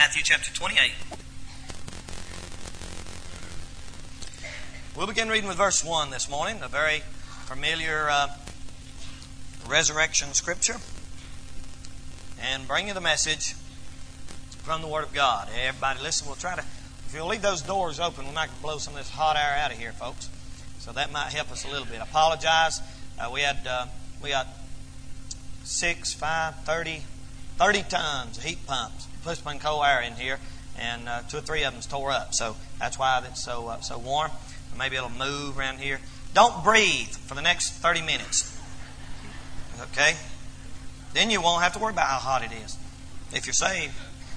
Matthew chapter 28. We'll begin reading with verse 1 this morning, a very familiar resurrection scripture, and bring you the message from the Word of God. Everybody listen, we'll try to, if you'll leave those doors open, we might blow some of this hot air out of here, folks. So that might help us a little bit. I apologize. We got 30 tons of heat pumps, pushing cold air in here, and 2 or 3 of them's tore up. So that's why it's so warm. Maybe it'll move around here. Don't breathe for the next 30 minutes. Okay? Then you won't have to worry about how hot it is if you're saved.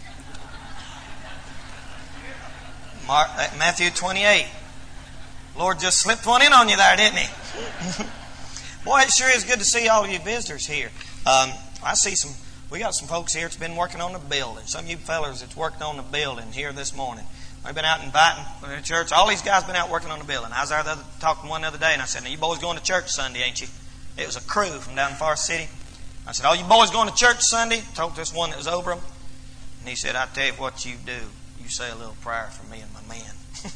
Matthew 28. Lord just slipped one in on you there, didn't He? Boy, it sure is good to see all of you visitors here. I see we got some folks here that's been working on the building. Some of you fellas that's worked on the building here this morning. We've been out inviting the church. All these guys been out working on the building. I was there talking to one the other day, and I said, "Now you boys going to church Sunday, ain't you?" It was a crew from down in Forest City. I said, "Oh, you boys going to church Sunday?" Talked to this one that was over them. And he said, "I tell you what you do. You say a little prayer for me and my man."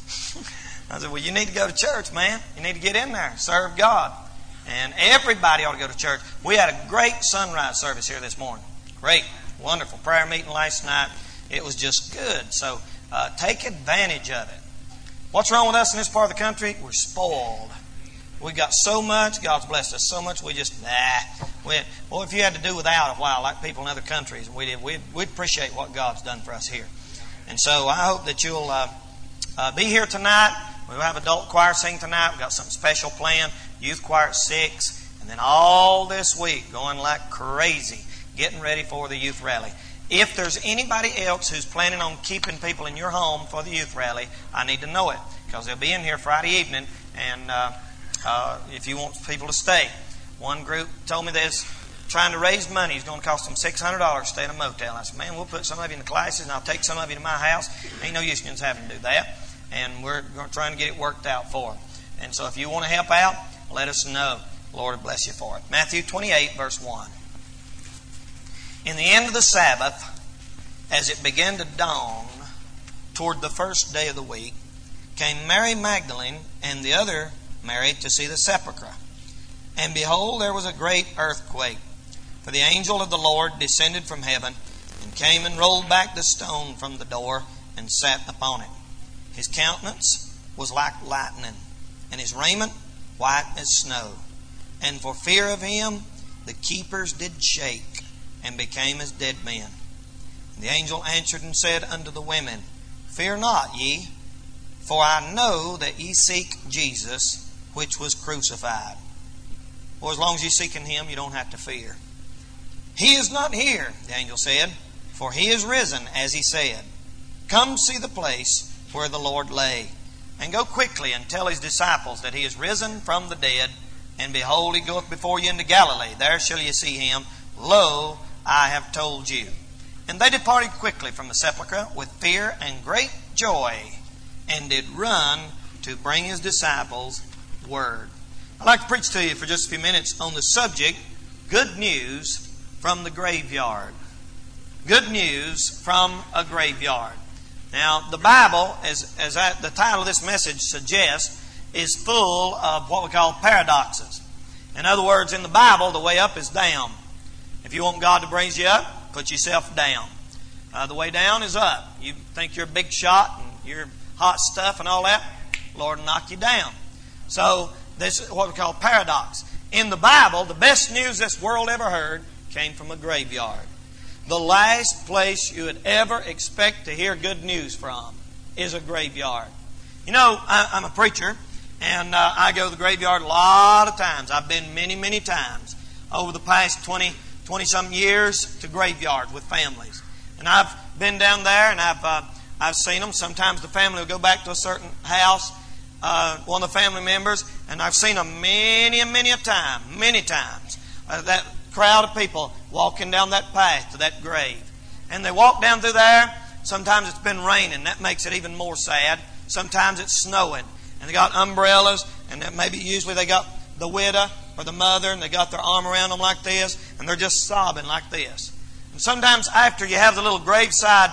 I said, "Well, you need to go to church, man. You need to get in there, serve God." And everybody ought to go to church. We had a great sunrise service here this morning. Great, wonderful prayer meeting last night. It was just good. So take advantage of it. What's wrong with us in this part of the country? We're spoiled. We got so much. God's blessed us so much. We just, well, if you had to do without a while, like people in other countries, we'd appreciate what God's done for us here. And so I hope that you'll be here tonight. We'll have adult choir sing tonight. We've got something special planned. Youth choir at 6. And then all this week going like crazy, getting ready for the youth rally. If there's anybody else who's planning on keeping people in your home for the youth rally, I need to know it, because they'll be in here Friday evening, and if you want people to stay. One group told me this, trying to raise money. It's going to cost them $600 to stay in a motel. I said, "Man, we'll put some of you in the classes, and I'll take some of you to my house." Ain't no use in us having to do that. And we're trying to get it worked out for them. And so if you want to help out, let us know. The Lord will bless you for it. Matthew 28, verse 1. In the end of the Sabbath, as it began to dawn toward the first day of the week, came Mary Magdalene and the other Mary to see the sepulchre. And behold, there was a great earthquake. For the angel of the Lord descended from heaven and came and rolled back the stone from the door and sat upon it. His countenance was like lightning, and his raiment white as snow. And for fear of him, the keepers did shake, and became as dead men. And the angel answered and said unto the women, "Fear not ye, for I know that ye seek Jesus, which was crucified." Well, as long as you're seeking Him, you don't have to fear. "He is not here," the angel said, "for He is risen, as He said. Come see the place where the Lord lay, and go quickly and tell His disciples that He is risen from the dead, and behold, He goeth before you into Galilee. There shall ye see Him. Lo, I have told you." And they departed quickly from the sepulchre with fear and great joy, and did run to bring His disciples word. I'd like to preach to you for just a few minutes on the subject, good news from the graveyard. Good news from a graveyard. Now, the Bible, as the title of this message suggests, is full of what we call paradoxes. In other words, in the Bible, the way up is down. If you want God to raise you up, put yourself down. The way down is up. You think you're a big shot and you're hot stuff and all that, Lord will knock you down. So this is what we call paradox. In the Bible, the best news this world ever heard came from a graveyard. The last place you would ever expect to hear good news from is a graveyard. You know, I'm a preacher, and I go to the graveyard a lot of times. I've been many, many times over the past 20-some years to graveyards with families. And I've been down there, and I've seen them. Sometimes the family will go back to a certain house, one of the family members, and I've seen them many times. That crowd of people walking down that path to that grave. And they walk down through there. Sometimes it's been raining. That makes it even more sad. Sometimes it's snowing. And they got umbrellas, and usually they got the widow or the mother, and they got their arm around them like this, and they're just sobbing like this. And sometimes after you have the little graveside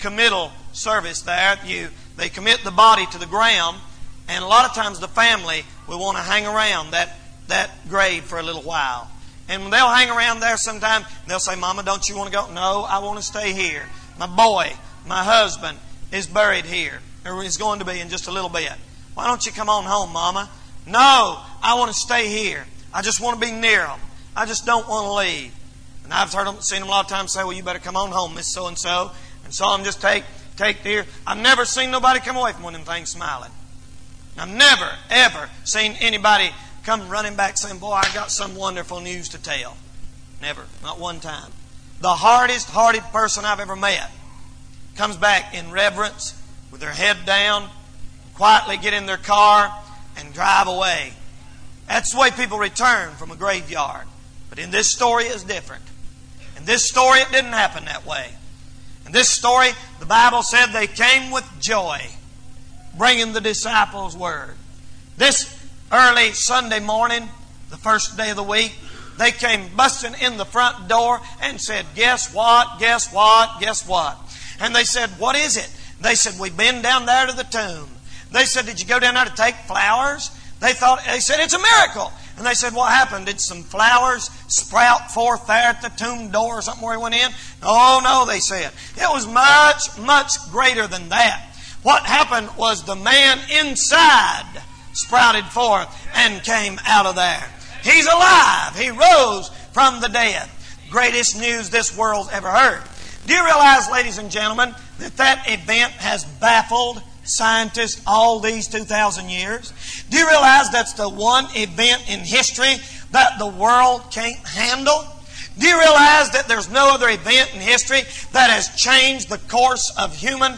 committal service there. They commit the body to the ground, and a lot of times the family will want to hang around that grave for a little while. And they'll hang around there sometime, and they'll say, Mama, don't you want to go? No, I want to stay here. My boy, my husband, is buried here, or is going to be in just a little bit. Why don't you come on home, Mama? No, I want to stay here. I just want to be near them. I just don't want to leave. And I've seen them a lot of times say, well, you better come on home, Miss So-and-so. And saw them just take dear. I've never seen nobody come away from one of them things smiling. I've never, ever seen anybody come running back saying, boy, I got some wonderful news to tell. Never. Not one time. The hardest-hearted person I've ever met comes back in reverence, with their head down, quietly get in their car and drive away. That's the way people return from a graveyard. But in this story, it's different. In this story, it didn't happen that way. In this story, the Bible said they came with joy, bringing the disciples word. This early Sunday morning, the first day of the week, they came busting in the front door and said, guess what, guess what, guess what? And they said, what is it? They said, we've been down there to the tomb. They said, did you go down there to take flowers? They said, it's a miracle. And they said, what happened? Did some flowers sprout forth there at the tomb door or something where he went in? Oh, no, they said. It was much, much greater than that. What happened was the man inside sprouted forth and came out of there. He's alive. He rose from the dead. Greatest news this world's ever heard. Do you realize, ladies and gentlemen, that event has baffled scientists all these 2,000 years? Do you realize that's the one event in history that the world can't handle? Do you realize that there's no other event in history that has changed the course of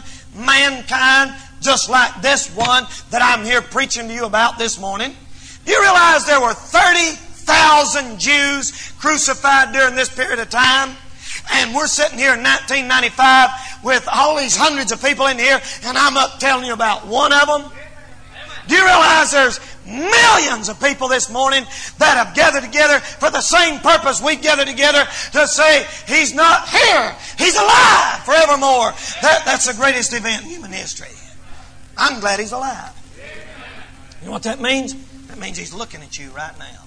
mankind just like this one that I'm here preaching to you about this morning? Do you realize there were 30,000 Jews crucified during this period of time? And we're sitting here in 1995 with all these hundreds of people in here, and I'm up telling you about one of them. Do you realize there's millions of people this morning that have gathered together for the same purpose we gather together to say, He's not here, He's alive forevermore. That's the greatest event in human history. I'm glad He's alive. You know what that means? That means He's looking at you right now.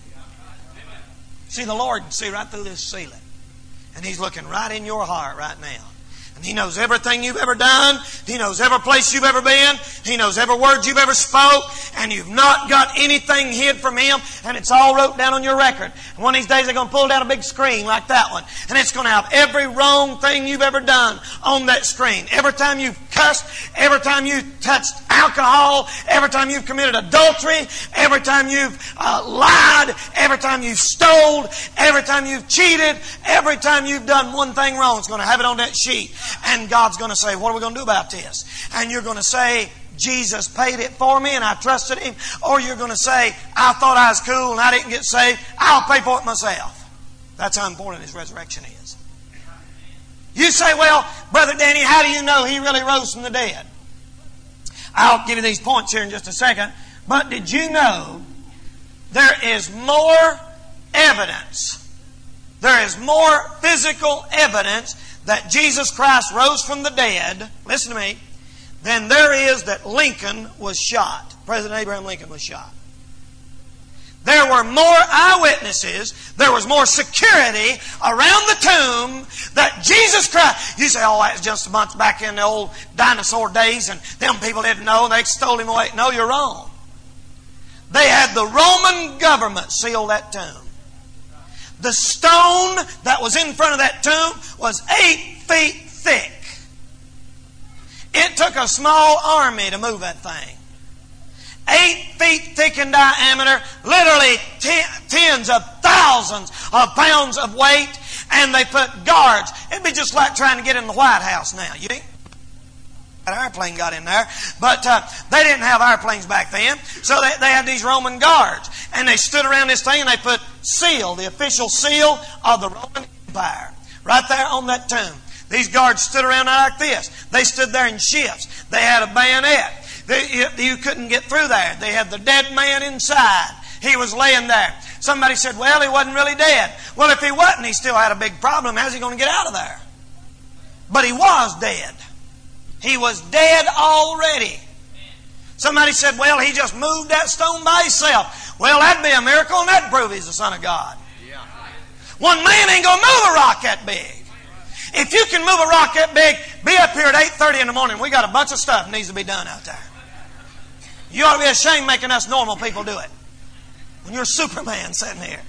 See, the Lord can see right through this ceiling. And He's looking right in your heart right now. And He knows everything you've ever done. He knows every place you've ever been. He knows every word you've ever spoke. And you've not got anything hid from Him. And it's all wrote down on your record. And one of these days they're going to pull down a big screen like that one. And it's going to have every wrong thing you've ever done on that screen. Every time you've cussed. Every time you've touched alcohol. Every time you've committed adultery. Every time you've lied. Every time you've stole. Every time you've cheated. Every time you've done one thing wrong. It's going to have it on that sheet. And God's going to say, what are we going to do about this? And you're going to say, Jesus paid it for me and I trusted Him. Or you're going to say, I thought I was cool and I didn't get saved. I'll pay for it myself. That's how important His resurrection is. You say, well, Brother Danny, how do you know He really rose from the dead? I'll give you these points here in just a second. But did you know there is more evidence? There is more physical evidence that Jesus Christ rose from the dead, listen to me, than there is that Lincoln was shot. President Abraham Lincoln was shot. There were more eyewitnesses, there was more security around the tomb that Jesus Christ... You say, oh, that was just a month back in the old dinosaur days and them people didn't know, they stole Him away. No, you're wrong. They had the Roman government seal that tomb. The stone that was in front of that tomb was 8 feet thick. It took a small army to move that thing. 8 feet thick in diameter, literally tens of thousands of pounds of weight, and they put guards. It'd be just like trying to get in the White House now. You think? An airplane got in there, but they didn't have airplanes back then, so they had these Roman guards, and they stood around this thing and they put seal, the official seal of the Roman Empire, right there on that tomb. These guards stood around like this. They stood there in shifts. They had a bayonet. You couldn't get through there. They had the dead man inside. He was laying there. Somebody said, well, he wasn't really dead. Well, if he wasn't, he still had a big problem. How's he going to get out of there? But he was dead. He was dead already. Somebody said, well, he just moved that stone by himself. Well, that'd be a miracle, and that'd prove he's the Son of God. One man ain't going to move a rock that big. If you can move a rock that big, be up here at 8:30 in the morning. We got a bunch of stuff that needs to be done out there. You ought to be ashamed making us normal people do it. When you're Superman sitting here.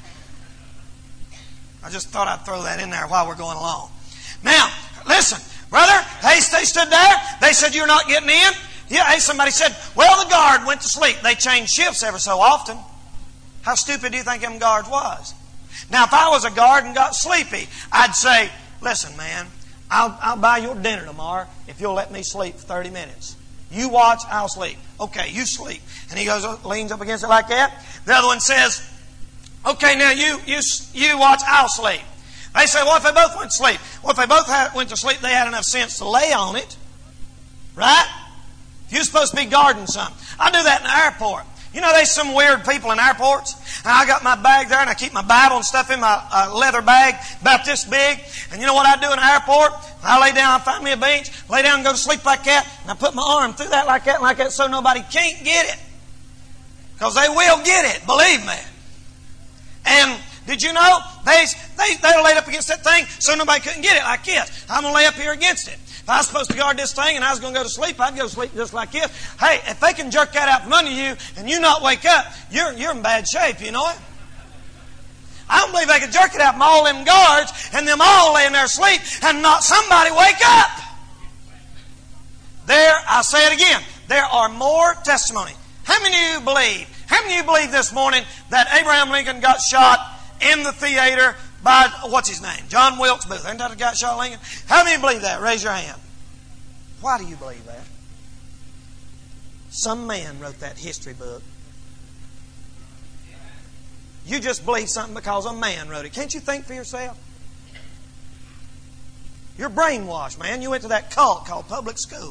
I just thought I'd throw that in there while we're going along. Now, listen, brother, they stood there. They said, you're not getting in. Yeah, hey, somebody said, well, the guard went to sleep. They changed shifts ever so often. How stupid do you think them guards was? Now, if I was a guard and got sleepy, I'd say, listen, man, I'll buy your dinner tomorrow if you'll let me sleep for 30 minutes. You watch, I'll sleep. Okay, you sleep. And he goes, leans up against it like that. The other one says, okay, now you watch, I'll sleep. They say, well, if they both went to sleep. Well, if they both went to sleep, they had enough sense to lay on it. Right? You're supposed to be guarding something. I do that in the airport. You know, there's some weird people in airports. And I got my bag there, and I keep my Bible and stuff in my leather bag about this big. And you know what I do in the airport? I lay down, I find me a bench, lay down and go to sleep like that. And I put my arm through that like that and like that so nobody can't get it. Because they will get it, believe me. And did you know they'll lay up against that thing so nobody couldn't get it like this. I'm going to lay up here against it. If I was supposed to guard this thing and I was going to go to sleep, I'd go to sleep just like this. Hey, if they can jerk that out from under you and you not wake up, you're in bad shape, you know it? I don't believe they could jerk it out from all them guards and them all laying there asleep and not somebody wake up. There, I'll say it again, there are more testimony. How many of you believe this morning that Abraham Lincoln got shot in the theater by, what's his name? John Wilkes Booth. Ain't that the guy shot Lincoln? How many believe that? Raise your hand. Why do you believe that? Some man wrote that history book. You just believe something because a man wrote it. Can't you think for yourself? You're brainwashed, man. You went to that cult called public school.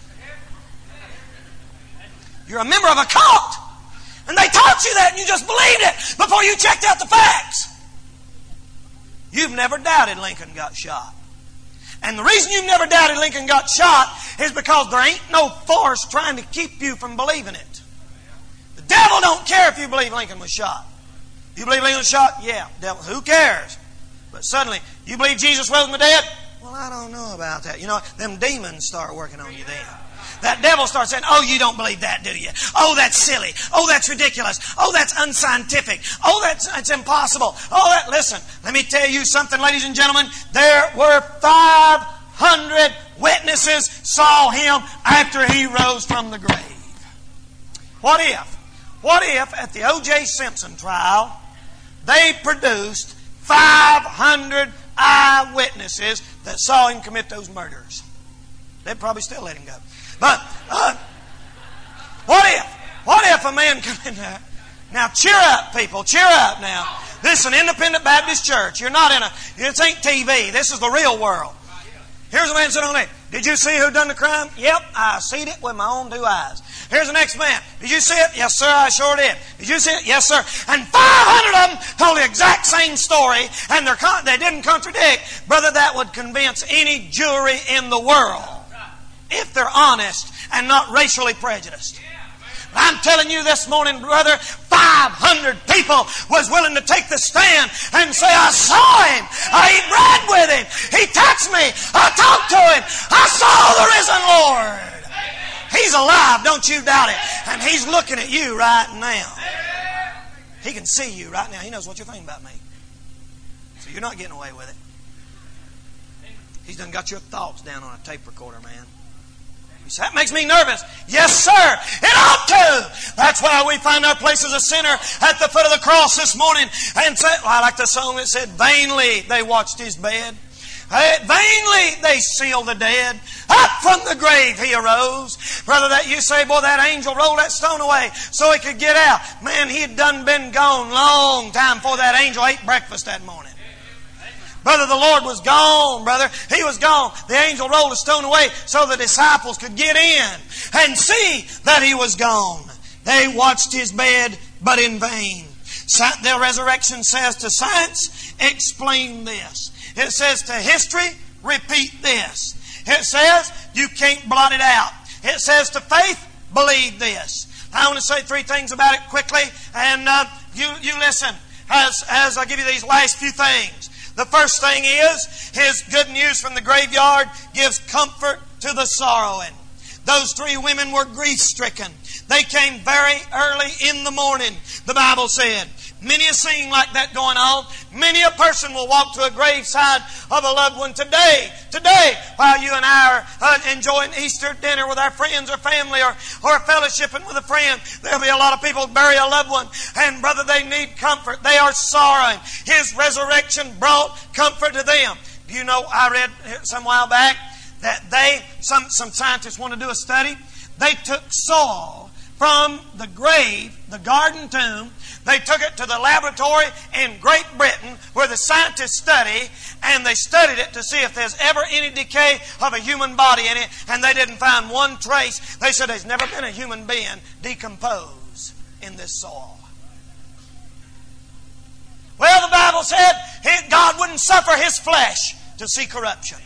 You're a member of a cult. And they taught you that and you just believed it before you checked out the facts. You've never doubted Lincoln got shot. And the reason you've never doubted Lincoln got shot is because there ain't no force trying to keep you from believing it. The devil don't care if you believe Lincoln was shot. You believe Lincoln was shot? Yeah, devil. Who cares? But suddenly, you believe Jesus rose from the dead? Well, I don't know about that. You know, them demons start working on you then. That devil starts saying, oh, you don't believe that, do you? Oh, that's silly. Oh, that's ridiculous. Oh, that's unscientific. Oh, that's impossible. Oh, listen, let me tell you something, ladies and gentlemen. There were 500 witnesses saw him after he rose from the grave. What if at the O.J. Simpson trial, they produced 500 eyewitnesses that saw him commit those murders? They'd probably still let him go. But what if a man come in there? Now cheer up, people. Cheer up now. This is an independent Baptist church. You're not this ain't TV. This is the real world. Here's a man sitting on there. Did you see who done the crime? Yep, I seen it with my own 2 eyes. Here's the next man. Did you see it? Yes, sir, I sure did. Did you see it? Yes, sir. And 500 of them told the exact same story, and they didn't contradict. Brother, that would convince any jury in the world, if they're honest and not racially prejudiced. I'm telling you this morning, brother, 500 people was willing to take the stand and say, I saw him. I ate bread with him. He touched me. I talked to him. I saw the risen Lord. He's alive. Don't you doubt it. And he's looking at you right now. He can see you right now. He knows what you're thinking about me. So you're not getting away with it. He's done got your thoughts down on a tape recorder, man. You say, that makes me nervous. Yes, sir. It ought to. That's why we find our place as a sinner at the foot of the cross this morning. And said, well, I like the song that said, vainly they watched his bed. Vainly they sealed the dead. Up from the grave he arose. Brother, that you say, boy, that angel rolled that stone away so he could get out. Man, he had done been gone long time before that angel ate breakfast that morning. Brother, the Lord was gone, brother. He was gone. The angel rolled the stone away so the disciples could get in and see that he was gone. They watched his bed, but in vain. The resurrection says to science, explain this. It says to history, repeat this. It says You can't blot it out. It says to faith, believe this. I want to say 3 things about it quickly, and you listen as I give you these last few things. The first thing is, His good news from the graveyard gives comfort to the sorrowing. Those 3 women were grief-stricken. They came very early in the morning, the Bible said. Many a scene like that going on. Many a person will walk to a graveside of a loved one today, while you and I are enjoying Easter dinner with our friends or family or fellowshipping with a friend. There'll be a lot of people bury a loved one, and brother, they need comfort. They are sorrowing. His resurrection brought comfort to them. Do you know, I read some while back that some scientists want to do a study. They took soil from the grave, the garden tomb. They took it to the laboratory in Great Britain where the scientists study, and they studied it to see if there's ever any decay of a human body in it, and they didn't find one trace. They said there's never been a human being decompose in this soil. Well, the Bible said God wouldn't suffer His flesh to see corruption.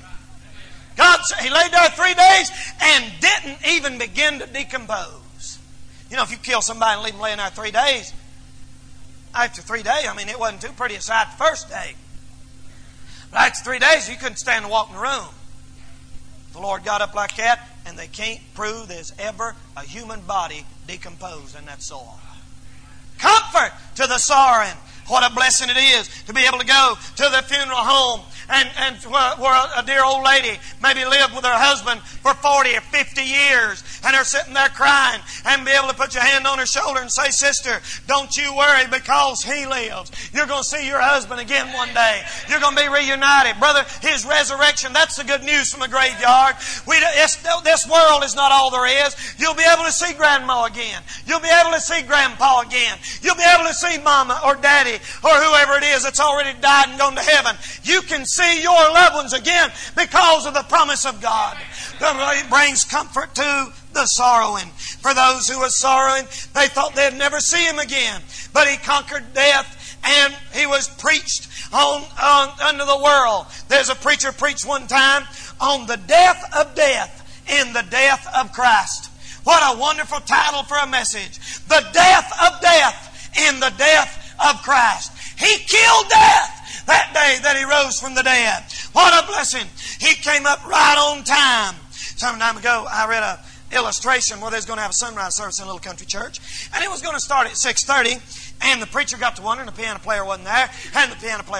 He laid there 3 days and didn't even begin to decompose. You know, if you kill somebody and leave them laying there 3 days, after 3 days, it wasn't too pretty a sight the first day. But after 3 days, you couldn't stand to walk in the room. The Lord got up like that, and they can't prove there's ever a human body decomposed in that soil. Comfort to the sorrowing. What a blessing it is to be able to go to the funeral home and where a dear old lady maybe lived with her husband for 40 or 50 years, and they're sitting there crying, and be able to put your hand on her shoulder and say, "Sister, don't you worry, because He lives. You're going to see your husband again one day. You're going to be reunited." Brother, His resurrection, that's the good news from the graveyard. This world is not all there is. You'll be able to see Grandma again. You'll be able to see Grandpa again. You'll be able to see Mama or Daddy or whoever it is that's already died and gone to heaven. You can see your loved ones again because of the promise of God. It brings comfort to the sorrowing. For those who were sorrowing, they thought they'd never see Him again. But He conquered death, and He was preached unto the world. There's a preacher preached one time on the death of death in the death of Christ. What a wonderful title for a message. The death of death in the death of Christ. He killed death that day that He rose from the dead. What a blessing. He came up right on time. Some time ago, I read an illustration where they was going to have a sunrise service in a little country church, and it was going to start at 6:30, and the preacher got to wondering, the piano player wasn't there, and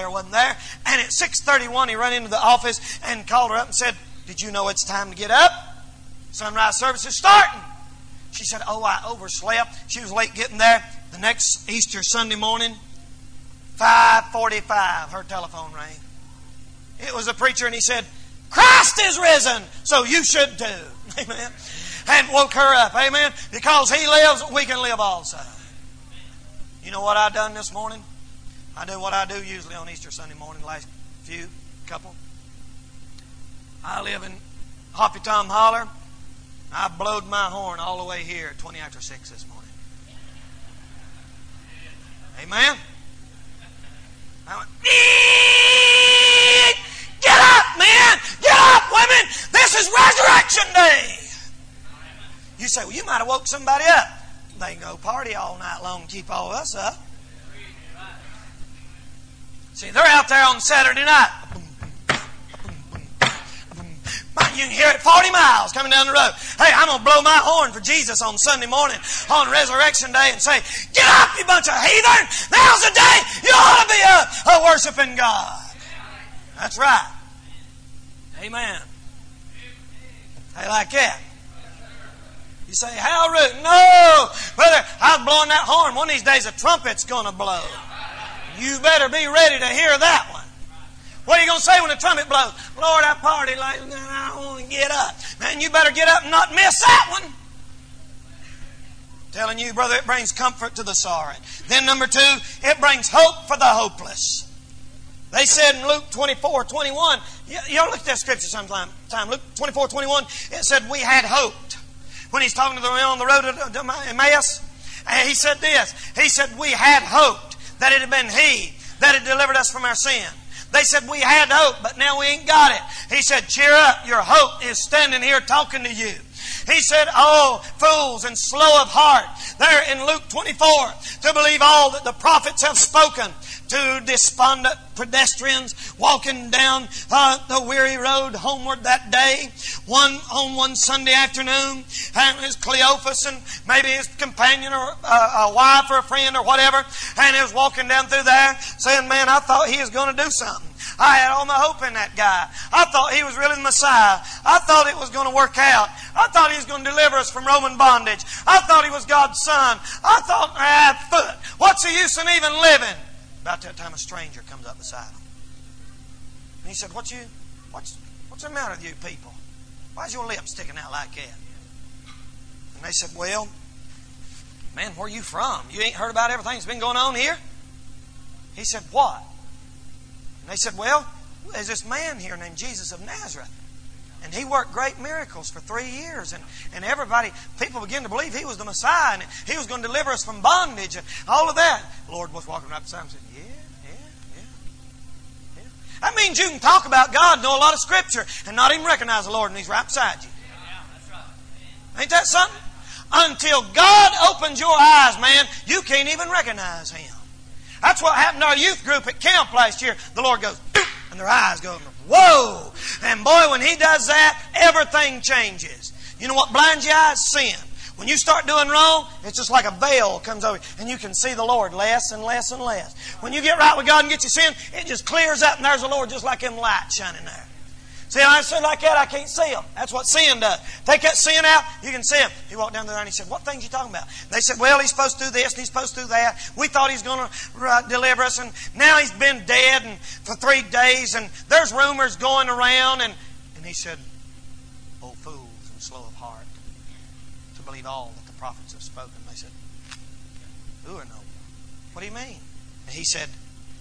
at 6:31 he ran into the office and called her up and said, "Did you know it's time to get up? Sunrise service is starting." She said, "Oh, I overslept." She was late getting there. The next Easter Sunday morning, 5:45, her telephone rang. It was a preacher, and he said, "Christ is risen, so you should too." Amen. And woke her up. Amen. Because He lives, we can live also. You know what I done this morning? I do what I do usually on Easter Sunday morning, last couple. I live in Hoppy Tom Holler. I blowed my horn all the way here at 20 after 6 this morning. Amen. I went, "Get up, men! Get up, women! This is Resurrection Day!" You say, "Well, you might have woke somebody up." They can go party all night long and keep all of us up. See, they're out there on Saturday night. You can hear it 40 miles coming down the road. Hey, I'm going to blow my horn for Jesus on Sunday morning on Resurrection Day and say, "Get up, you bunch of heathen! Now's the day you ought to be a worshiping God." That's right. Amen. How you like that? You say, "How rude." No, brother, I was blowing that horn. One of these days a trumpet's going to blow. You better be ready to hear that one. What are you going to say when the trumpet blows? "Lord, I partied last night. I don't want to get up." Man, you better get up and not miss that one. I'm telling you, brother, it brings comfort to the sorrowing. Then number 2, it brings hope for the hopeless. They said in Luke 24:21, you look at that scripture sometime. Luke 24:21, it said we had hoped. When He's talking to the man on the road to Emmaus, He said this. He said, "We had hoped that it had been He that had delivered us from our sin." They said, we had hope, but now we ain't got it. He said, cheer up. Your hope is standing here talking to you. He said, oh, fools and slow of heart. There in Luke 24, to believe all that the prophets have spoken. Two despondent pedestrians walking down the weary road homeward that day. One on one Sunday afternoon, and his Cleophas and maybe his companion or a wife or a friend or whatever, and he was walking down through there saying, man, I thought he was going to do something. I had all my hope in that guy. I thought he was really the Messiah. I thought it was going to work out. I thought he was going to deliver us from Roman bondage. I thought he was God's son. I thought, what's the use in even living? About that time, a stranger comes up beside him. And he said, what's the matter with you people? Why's your lips sticking out like that? And they said, well, man, where are you from? You ain't heard about everything that's been going on here? He said, what? And they said, well, there's this man here named Jesus of Nazareth. And he worked great miracles for 3 years. And people began to believe he was the Messiah. And he was going to deliver us from bondage and all of that. The Lord was walking right beside him and said, yeah. That means you can talk about God, know a lot of Scripture, and not even recognize the Lord, and He's right beside you. Ain't that something? Until God opens your eyes, man, you can't even recognize Him. That's what happened to our youth group at camp last year. The Lord goes, and their eyes go, whoa! And boy, when He does that, everything changes. You know what blinds your eyes? Sin. When you start doing wrong, it's just like a veil comes over and you can see the Lord less and less and less. When you get right with God and get your sin, it just clears up and there's the Lord just like them lights shining there. See, I sin like that, I can't see Him. That's what sin does. Take that sin out, you can see Him. He walked down there and he said, what things are you talking about? They said, well, He's supposed to do this and He's supposed to do that. We thought He's going to deliver us, and now He's been dead for 3 days, and there's rumors going around. And He said, oh, fools and slow of heart to believe all that the prophets have spoken. They said, who are no? What do you mean? And He said,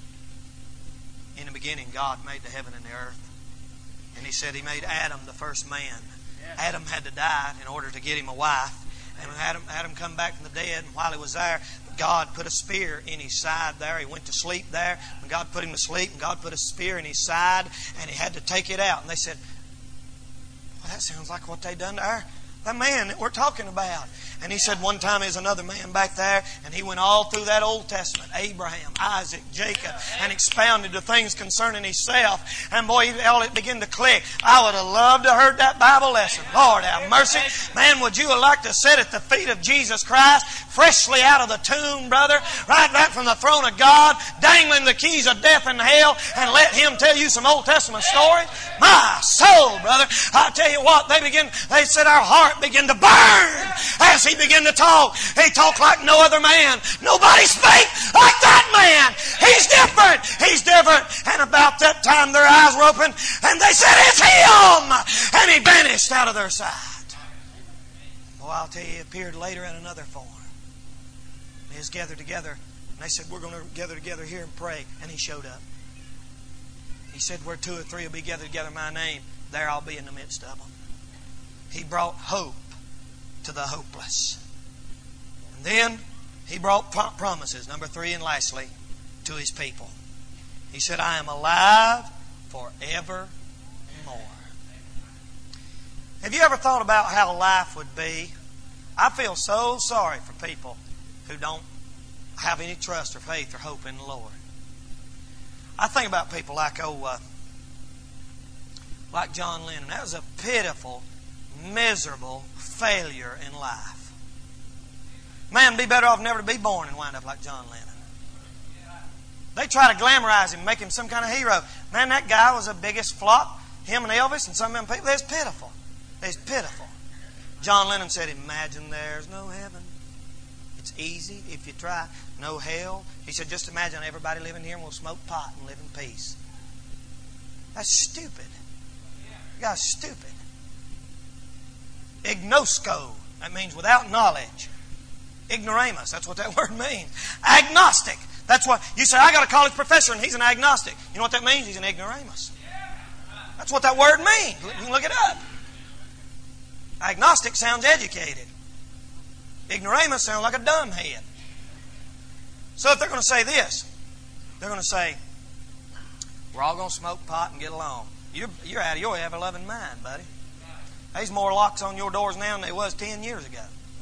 in the beginning God made the heaven and the earth. And He said He made Adam the first man. Adam had to die in order to get him a wife. And when Adam come back from the dead, and while he was there, God put a spear in his side there. He went to sleep there. When God put him to sleep, and God put a spear in his side, and He had to take it out. And they said, well, that sounds like what they done to the man that we're talking about. And He said one time there's another man back there, and he went all through that Old Testament, Abraham, Isaac, Jacob, and expounded the things concerning himself. And boy, all it began to click. I would have loved to have heard that Bible lesson. Lord have mercy. Man, would you have liked to sit at the feet of Jesus Christ, freshly out of the tomb, brother, right back from the throne of God, dangling the keys of death and hell, and let Him tell you some Old Testament stories? My soul, brother. I tell you what, they said our heart began to burn as He began to talk. He talked like no other man. Nobody spake like that man. He's different. He's different. And about that time their eyes were open and they said, it's Him! And He vanished out of their sight. Well, I'll tell you, He appeared later in another form. They was gathered together and they said, we're going to gather together here and pray. And He showed up. He said, where 2 or 3 will be gathered together in My name, there I'll be in the midst of them. He brought hope to the hopeless. And then He brought promises, number 3 and lastly, to His people. He said, I am alive forevermore. Have you ever thought about how life would be? I feel so sorry for people who don't have any trust or faith or hope in the Lord. I think about people like John Lennon. That was a pitiful, miserable failure in life. Man, be better off never to be born and wind up like John Lennon. They try to glamorize him, make him some kind of hero. Man, that guy was the biggest flop. Him and Elvis and some of them people, they're pitiful. They're pitiful. John Lennon said, imagine there's no heaven. It's easy if you try. No hell. He said, just imagine everybody living here and we'll smoke pot and live in peace. That's stupid. That guy's stupid. Ignosco. That means without knowledge. Ignoramus. That's what that word means. Agnostic. That's what you say. I got a college professor and he's an agnostic. You know what that means? He's an ignoramus. That's what that word means. You can look it up. Agnostic sounds educated. Ignoramus sounds like a dumbhead. So if they're going to say this, they're going to say, We're all going to smoke pot and get along. You're out of your ever-loving mind, buddy. There's more locks on your doors now than there was 10 years ago.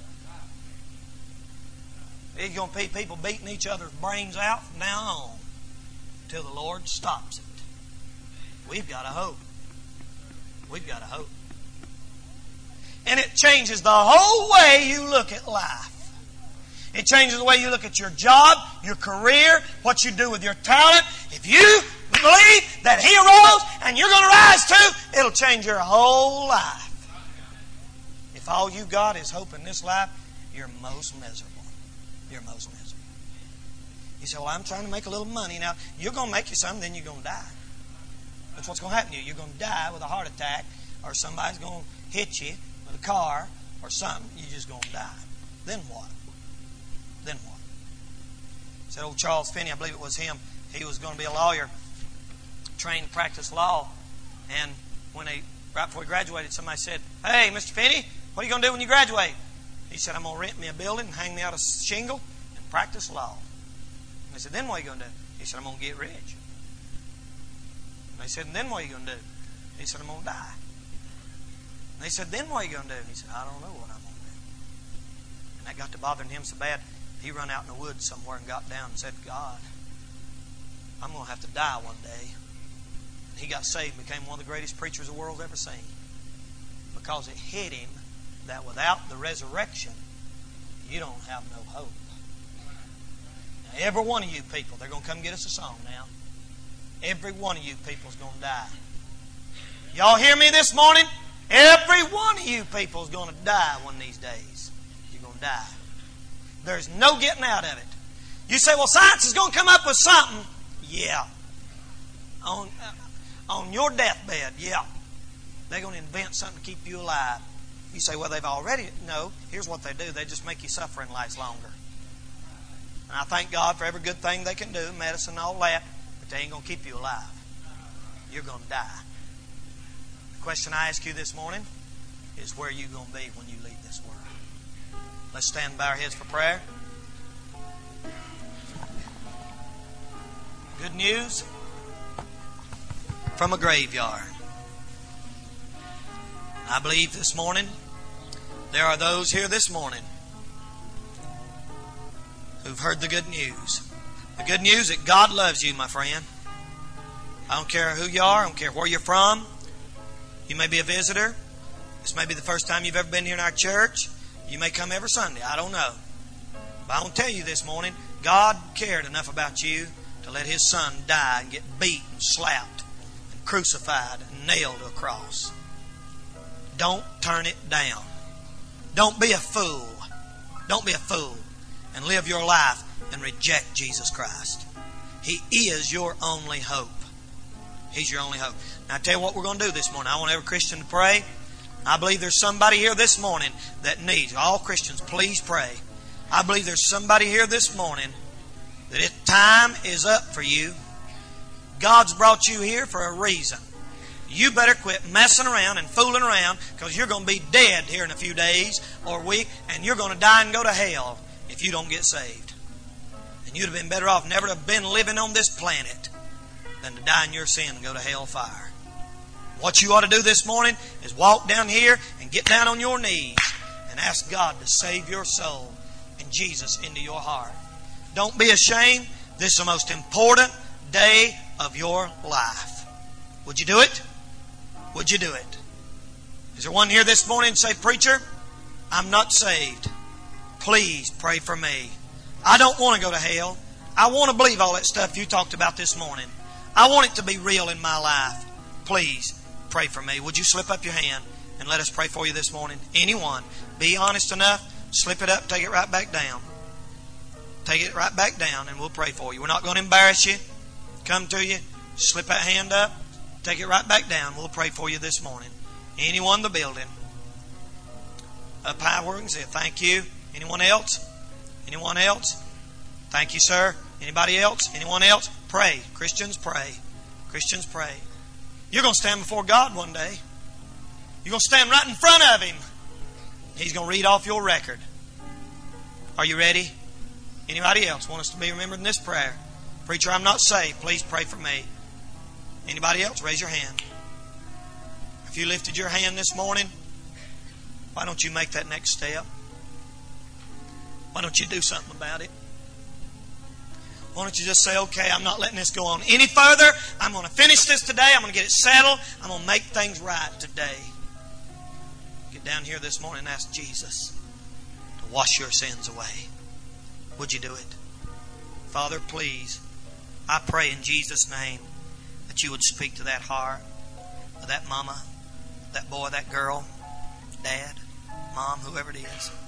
There's going to be people beating each other's brains out from now on until the Lord stops it. We've got a hope. We've got a hope. And it changes the whole way you look at life. It changes the way you look at your job, your career, what you do with your talent. If you believe that He arose and you're going to rise too, it'll change your whole life. If all you got is hope in this life, you're most miserable. You're most miserable. You say, well, I'm trying to make a little money. Now, you're going to make you some, then you're going to die. That's what's going to happen to you. You're going to die with a heart attack, or somebody's going to hit you with a car or something. You're just going to die. Then what? Then what? Said old Charles Finney, I believe it was him. He was going to be a lawyer, trained to practice law. And right before he graduated, somebody said, hey, Mr. Finney, what are you going to do when you graduate? He said, I'm going to rent me a building and hang me out a shingle and practice law. And they said, then what are you going to do? He said, I'm going to get rich. And they said, and then what are you going to do? He said, I'm going to die. And they said, then what are you going to do? He said, I don't know what I'm going to do. And that got to bothering him so bad, he ran out in the woods somewhere and got down and said, God, I'm going to have to die one day. And he got saved and became one of the greatest preachers the world's ever seen. Because it hit him that without the resurrection, you don't have no hope. Now, every one of you people, they're going to come get us a song now. Every one of you people is going to die. Y'all hear me this morning? Every one of you people is going to die one of these days. You're going to die. There's no getting out of it. You say, well, science is going to come up with something. Yeah. On your deathbed, yeah. They're going to invent something to keep you alive. You say, well, they've already... No, here's what they do. They just make you suffer and last longer. And I thank God for every good thing they can do, medicine and all that, but they ain't going to keep you alive. You're going to die. The question I ask you this morning is, where are you going to be when you leave this world? Let's stand and bow our heads for prayer. Good news from a graveyard. I believe this morning there are those here this morning who've heard the good news. The good news that God loves you, my friend. I don't care who you are. I don't care where you're from. You may be a visitor. This may be the first time you've ever been here in our church. You may come every Sunday. I don't know. But I want to tell you this morning, God cared enough about you to let His Son die and get beat and slapped and crucified and nailed to a cross. Don't turn it down. Don't be a fool. Don't be a fool and live your life and reject Jesus Christ. He is your only hope. He's your only hope. Now I tell you what we're going to do this morning. I want every Christian to pray. I believe there's somebody here this morning that needs. All Christians, please pray. I believe there's somebody here this morning that if time is up for you, God's brought you here for a reason. You better quit messing around and fooling around, because you're going to be dead here in a few days or a week, and you're going to die and go to hell if you don't get saved. And you'd have been better off never to have been living on this planet than to die in your sin and go to hell fire. What you ought to do this morning is walk down here and get down on your knees and ask God to save your soul and Jesus into your heart. Don't be ashamed. This is the most important day of your life. Would you do it? Would you do it? Is there one here this morning and say, preacher, I'm not saved. Please pray for me. I don't want to go to hell. I want to believe all that stuff you talked about this morning. I want it to be real in my life. Please pray for me. Would you slip up your hand and let us pray for you this morning? Anyone. Be honest enough. Slip it up. Take it right back down. Take it right back down and we'll pray for you. We're not going to embarrass you. Come to you. Slip that hand up. Take it right back down. We'll pray for you this morning. Anyone in the building? Up high where we can say thank you. Anyone else? Anyone else? Thank you, sir. Anybody else? Anyone else? Pray. Christians, pray. Christians, pray. You're going to stand before God one day. You're going to stand right in front of Him. He's going to read off your record. Are you ready? Anybody else want us to be remembered in this prayer? Preacher, I'm not saved. Please pray for me. Anybody else? Raise your hand. If you lifted your hand this morning, why don't you make that next step? Why don't you do something about it? Why don't you just say, okay, I'm not letting this go on any further. I'm going to finish this today. I'm going to get it settled. I'm going to make things right today. Get down here this morning and ask Jesus to wash your sins away. Would you do it? Father, please, I pray in Jesus' name that you would speak to that heart of that mama, that boy, that girl, dad, mom, whoever it is.